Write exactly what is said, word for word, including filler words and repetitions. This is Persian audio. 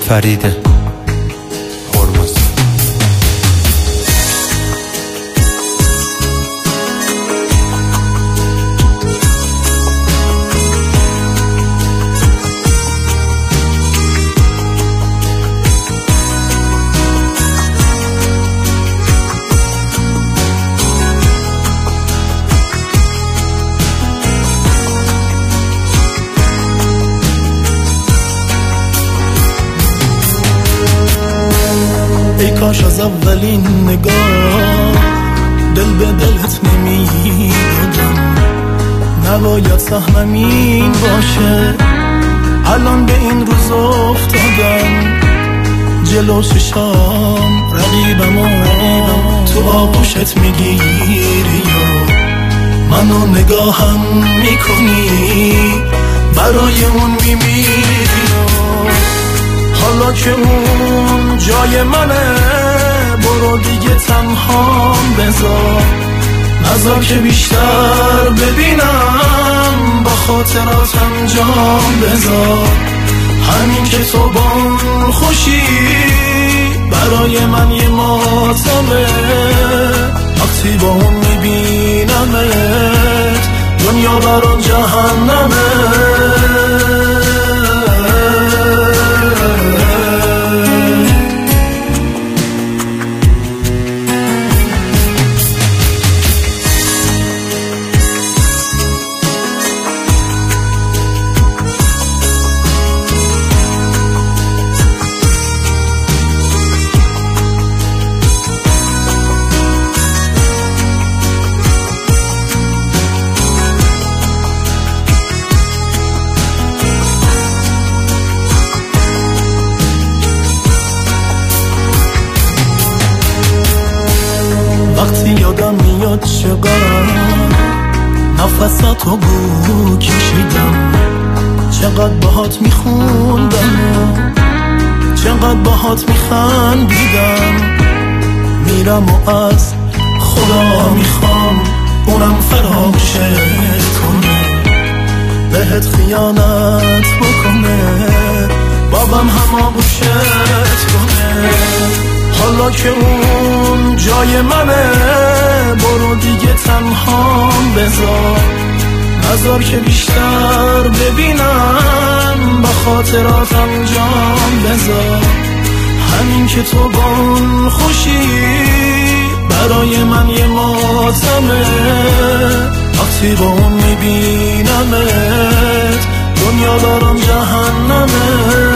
فرید هرمزی. ای کاش از اولین نگاه دل به دلت نمیدادم، نباید سهمم این باشه، الان به این روز افتادم، جلو چشام رقیبم و تو آغوشت میگیری و منو نگاهم میکنی، برای اون میمیری. حالا که اون جای منه برو دیگه تنهام بذار، نذار که بیشتر ببینم با خاطراتم جام بذار. همین که تو با اون خوشی برای من یه ماتمه، وقتی با اون میبینمت دنیا برام جهنمه. وقتی یادم میاد چقدر نفساتو بو کشیدم، چقدر باهات میخوندم، چقدر باهات میخندیدم، میرم و از خدا میخوام اونم فراموشت کنه، بهت خیانت بکنه، بابم هماغوشت کنه. حالا که اون جای منه برو دیگه تنهام بذار، نذار که بیشتر ببینم با خاطراتم جام بذار. همین که تو با اون خوشی برای من یه ماتمه، وقتی با اون میبینمت دنیا برام جهنمه.